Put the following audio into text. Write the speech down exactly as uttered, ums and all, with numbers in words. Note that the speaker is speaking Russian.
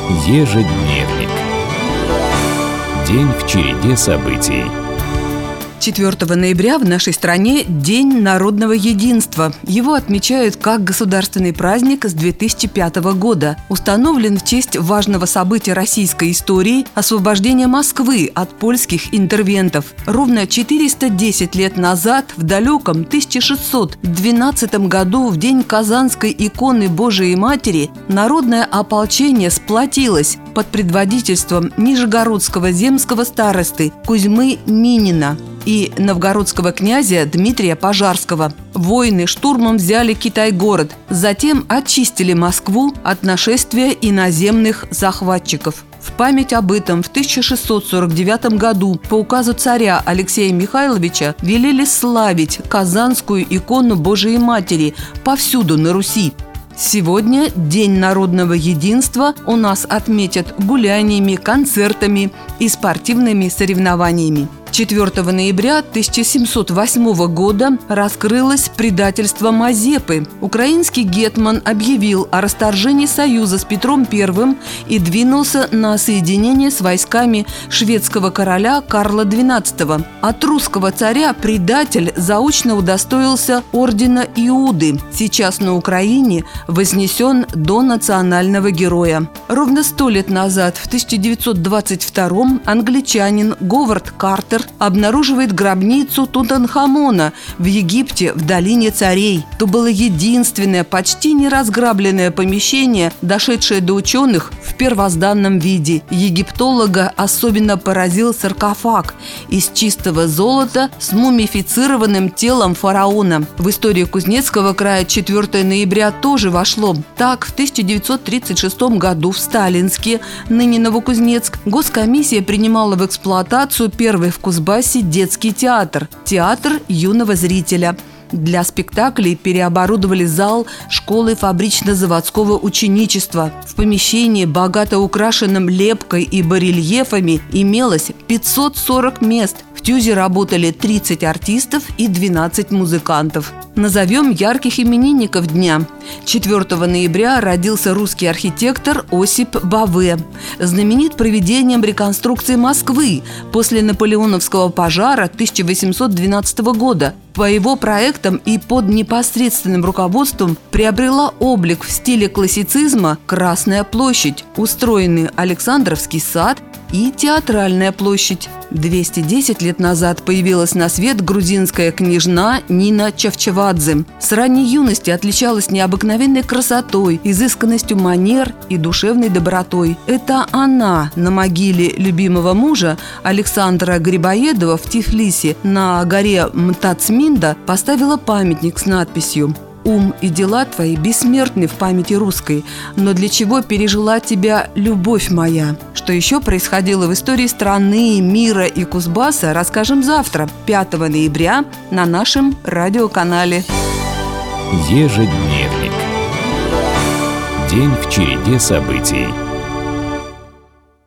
Ежедневник. День в череде событий. четвёртого ноября в нашей стране День народного единства. Его отмечают как государственный праздник с две тысячи пятого года. Установлен в честь важного события российской истории – освобождения Москвы от польских интервентов. Ровно четыреста десять лет назад, в далеком тысяча шестьсот двенадцатом году, в день Казанской иконы Божией Матери, народное ополчение сплотилось под предводительством нижегородского земского старосты Кузьмы Минина и новгородского князя Дмитрия Пожарского. Воины штурмом взяли Китай-город, затем очистили Москву от нашествия иноземных захватчиков. В память об этом в тысяча шестьсот сорок девятом году по указу царя Алексея Михайловича велели славить Казанскую икону Божией Матери повсюду на Руси. Сегодня День народного единства у нас отметят гуляниями, концертами и спортивными соревнованиями. четвёртого ноября тысяча семьсот восьмого года раскрылось предательство Мазепы. Украинский гетман объявил о расторжении союза с Петром Первым и двинулся на соединение с войсками шведского короля Карла Двенадцатого. От русского царя предатель заочно удостоился ордена Иуды. Сейчас на Украине вознесен до национального героя. Ровно сто лет назад, в тысяча девятьсот двадцать втором, англичанин Говард Картер обнаруживает гробницу Тутанхамона в Египте в долине царей. То было единственное почти неразграбленное помещение, дошедшее до ученых в первозданном виде. Египтолога особенно поразил саркофаг из чистого золота с мумифицированным телом фараона. В историю Кузнецкого края четвёртого ноября тоже вошло. Так, в тысяча девятьсот тридцать шестом году в Сталинске, ныне Новокузнецк, госкомиссия принимала в эксплуатацию первый в Кузбассе детский театр – театр юного зрителя. Для спектаклей переоборудовали зал школы фабрично-заводского ученичества. В помещении, богато украшенном лепкой и барельефами, имелось пятьсот сорок мест. В ТЮЗе работали тридцать артистов и двенадцать музыкантов. Назовем ярких именинников дня. четвёртого ноября родился русский архитектор Осип Баве. Знаменит проведением реконструкции Москвы после наполеоновского пожара тысяча восемьсот двенадцатого года. По его проектам и под непосредственным руководством приобрела облик в стиле классицизма Красная площадь, устроены Александровский сад и Театральная площадь. двести десять лет назад появилась на свет грузинская княжна Нина Чавчавадзе. С ранней юности отличалась необыкновенной красотой, изысканностью манер и душевной добротой. Это она на могиле любимого мужа Александра Грибоедова в Тифлисе на горе Мтацминда поставила памятник с надписью: «Ум и дела твои бессмертны в памяти русской, но для чего пережила тебя любовь моя?» Что еще происходило в истории страны, мира и Кузбасса, расскажем завтра, пятого ноября, на нашем радиоканале. Ежедневник. День в череде событий.